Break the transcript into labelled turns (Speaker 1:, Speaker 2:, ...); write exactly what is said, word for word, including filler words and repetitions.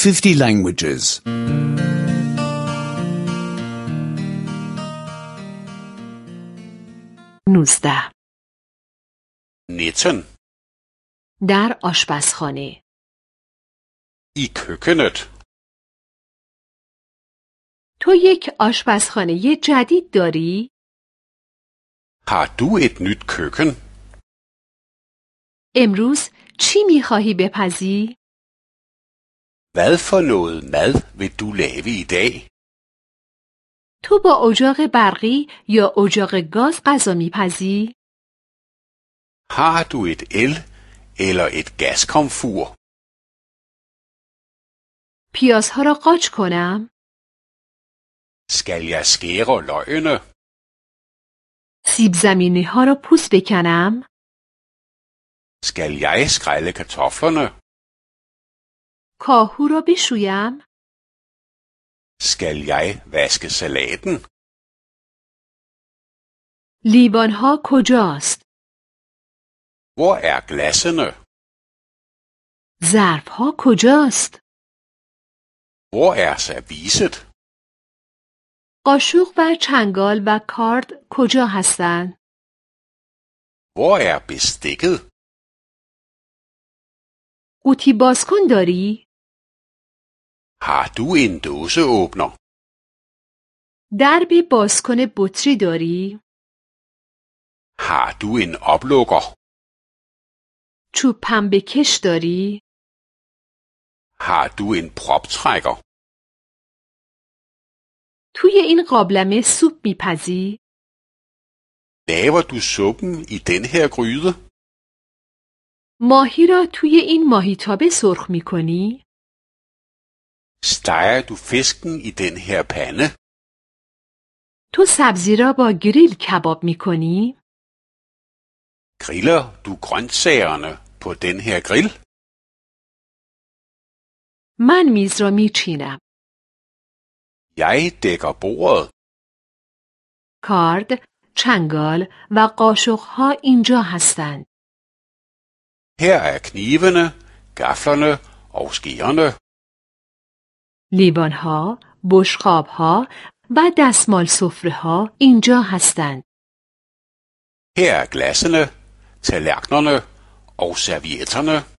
Speaker 1: fifty languages.
Speaker 2: نوزده.
Speaker 3: nitten.
Speaker 2: در آشپزخانه.
Speaker 3: I køkkenet.
Speaker 2: تو یک آشپزخانه جدید داری؟
Speaker 3: Har du et nyt køkken?
Speaker 2: امروز چی میخواهی بپزی؟
Speaker 3: Hvad for noget mad vil du lave i dag?
Speaker 2: تو با اجاق برقی یا اجاق گاز غذا میپزی؟
Speaker 3: Har du et el eller et gaskomfur?
Speaker 2: پیازها را قاچ کنم؟
Speaker 3: Skal jeg skære løgene?
Speaker 2: سیب زمینی ها را پوست بکنم؟
Speaker 3: Skal jeg skrælle kartoflerne?
Speaker 2: کاهو را بشویم؟
Speaker 3: Skal jeg vaske salaten?
Speaker 2: لیوان ها کجاست؟
Speaker 3: Hvor er glassene?
Speaker 2: ظرف ها کجاست؟
Speaker 3: Hvor er serviset?
Speaker 2: قاشق و چنگال و کارد کجا هستند؟
Speaker 3: Hvor er bestikket?
Speaker 2: قوطی بازکن داری؟
Speaker 3: Har du en dåseåbner?
Speaker 2: درب بازکن بطری داری؟
Speaker 3: Har du en oplukker?
Speaker 2: چوب پنبه کش داری؟
Speaker 3: Har du en proptrækker?
Speaker 2: توی این قابلمه سوپ میپزی؟
Speaker 3: Laver du suppen i den her gryde?
Speaker 2: ماهی را توی این ماهیتابه سرخ میکنی؟
Speaker 3: Steger du fisken i den her pande?
Speaker 2: تو سبزی را با گریل کباب میکنی؟
Speaker 3: Griller du grøntsagerne på den her grill?
Speaker 2: من میز را میچینم.
Speaker 3: Jeg dækker bordet.
Speaker 2: کارد، چنگال و قاشقها اینجا هستند.
Speaker 3: Her er knivene, gaflerne og skeerne.
Speaker 2: لیوانها، بشقابها و دستمال سفره‌ها اینجا هستند.
Speaker 3: Her er glassene, tallerkenerne og servietterne.